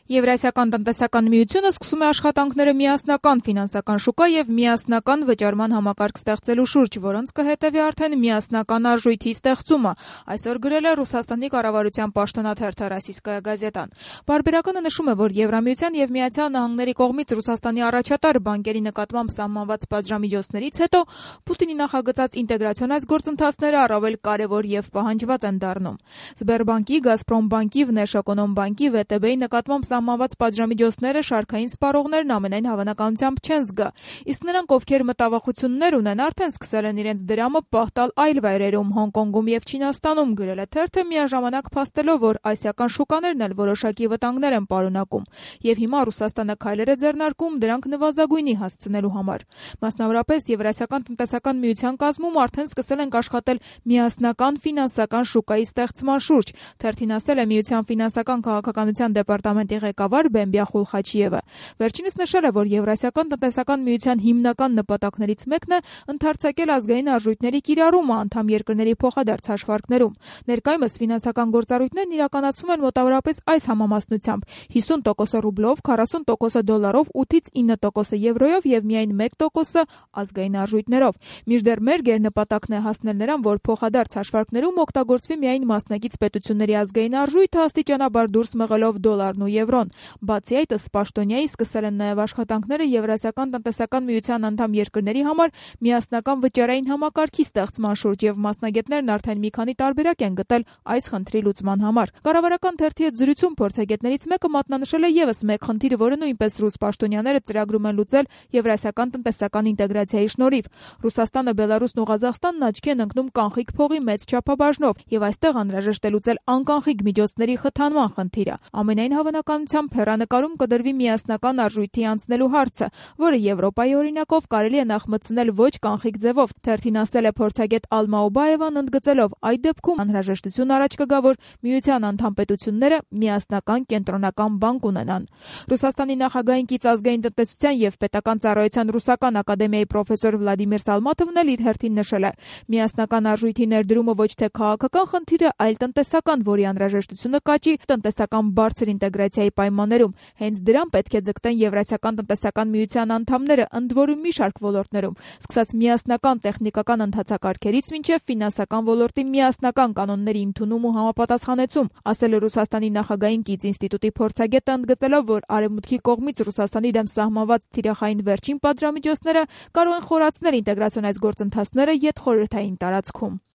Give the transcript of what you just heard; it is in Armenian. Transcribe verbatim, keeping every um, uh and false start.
Եվրասիական տնտեսական միությունը սկսում է աշխատանքները միասնական ֆինանսական շուկա եւ միասնական վճարման համակարգ ստեղծելու շուրջ, որոնց կհետեւի արդեն միասնական արժույթի ստեղծումը, այսօր գրել է Ռուսաստանի կառավարության պաշտոնաթերթը «Ռոսիյսկայա գազետան»։ Բարբերականը նշում է, որ Եվրամիության եւ Միացյալ Նահանգների կողմից Ռուսաստանի առաջատար բանկերի նկատմամբ սահմանված պատժամիջոցներից հետո Պուտինի նախագծած ինտեգրացիոնայց գործընթացները առավել կարեւոր եւ պահանջված են դառնում։ Սբերբանկի, Գազպրոմբանկի, Վնեշэкономբանկի, ՎՏԲ-ի նկատմամբ սահմանված պատժամիջոցները շարքային սպառողներն ամենայն հավանականությամբ չեն զգա, իսկ նրանք, ովքեր մտավախություններ ունեն, արդեն սկսել են իրենց դրամը պահտալ այլ վայրերում, Հոնկոնգում եւ Չինաստանում, գրել է թերթը, միաժամանակ փաստելով, որ ասիական շուկաներն էլ որոշակի վտանգներ են պարունակում, եւ հիմա Ռուսաստանը քայլեր է ձեռնարկում դրանք նվազագույնի հասցնելու համար։ Մասնավորապես Եվրասիական տնտեսական միության կազմում արդեն սկսել են աշխատել միասնական ֆինանսական շուկայի ստեղծման շուրջ, թերթին ասել է Միության ֆինանսական քաղաքականության դեպարտամենտի ղեկավար Բեմբիա Խուլխաչիևը։ Վերջինս նշել է, որ Եվրասիական տնտեսական միության հիմնական նպատակներից մեկն է ընդարձակել ազգային արժույթների կիրառումը անդամ երկրների փոխադարձ հաշվարկներում։ Ներկայումս ֆինանսական գործառույթներն իրականացվում են մոտավորապես այս համամասնությամբ՝ հիսուն տոկոսը ռուբլով, քառասուն տոկոսը դոլարով, ութից ինը տոկոսը եվրոյով եւ միայն մեկ տոկոսը ազգային արժույթներով։ Մինչդեռ մեր գերնպատակն է հասնել նրան, որ փոխադարձ հաշվարկներում օգտագործվի միայն մասնակից պետությունների ազգային արժույթը, աստիճանաբար դուրս մղելով դոլարն ու եվրոն։ Բացի այդ, ըստ պաշտոնյայի, սկսել են նաև աշխատանքները Եվրասիական տնտեսական միության անդամ երկրների համար միասնական վճարային համակարգի ստեղծման շուրջ եւ մասնագետներն արդեն մի քանի տարբերակ են գտել այս խնդրի լուծման համար։ Կառավարական թերթի հետ զրույցում փորձագետներից մեկը մատնանշել է եւս մեկ խնդիր, որը նույնպես ռուս պաշտոնյաները ծրագրում են լուծել Եվրասիական տնտեսական ինտեգրացիայի շնորհիվ։ Ռուսաստանը, Բելարուսն ու Ղազախստանն աչքի են ընկնում կանխիկ փողի մեծ չափաբաժնով եւ այստեղ անհրաժեշտ է լուծել անկանխիկ միջոցների խթանման խնդիրը։ Ամենայն հավանականությամբ հեռանկարում կդրվի միասնական արժույթի անցնելու հարցը, որը Եվրոպայի օրինակով կարելի է նախ մտցնել ոչ կանխիկ ձևով։ Թերթին ասել է փորձագետ Ալմա Օբաևան, ընդգծելով, այդ դեպքում անհրաժեշտություն առաջ կգա, որ միության անդամ պետությունները միասնական կենտրոնական բանկ ունենան։ Ռուսաստանի նախագահային կից ազգային տնտեսության եւ պետական ծառայության ռուսական ակադեմիայի պրոֆեսոր Վլադիմիր Սալմաթովն էլ իր հերթին նշել է. միասնական արժույթի ներդրումը ոչ թե քաղաքական խնդիր է, այլ տնտեսական, որի անհրաժեշտությունը կաճի տնտեսական բարձր ինտեգրացիայի պայմաններում։ Հենց դրան պետք է ձգտեն Եվրասիական տնտեսական միության անդամները, ընդ որում մի շարք ոլորտներում, սկսած միասնական տեխնիկական ընթացակարգերից մինչև ֆինանսական ոլորտի միասնական կանոնների ընդունում ու համապատասխանեցում, ասել է Ռուսաստանի նախագահային կից ինստիտուտի փորձագետը, ընդգծելով, որ արևմուտքի կողմից Ռուսաստանի դեմ սահմանված թիրախային վերջին պատժամիջոցները կարող են խորացնել ինտեգրացիոնայց գործընթացները յետխորհրդային տարածքում։